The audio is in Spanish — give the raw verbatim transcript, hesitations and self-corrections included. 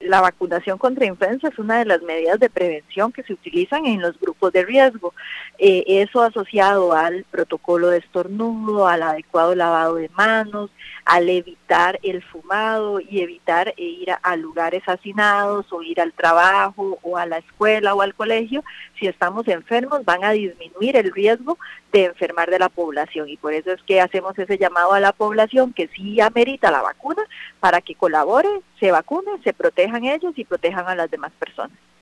la vacunación contra influenza es una de las medidas de prevención que se utilizan en los grupos de riesgo. Eh, eso asociado al protocolo de estornudo, al adecuado lavado de manos, al evitar el fumado y evitar ir a, a lugares hacinados o ir al trabajo o a la escuela o al colegio. Si estamos enfermos, van a disminuir el riesgo de enfermar de la población, y por eso es que hacemos ese llamado a la población que sí amerita la vacuna para que colabore, se vacune, se protejan ellos y protejan a las demás personas.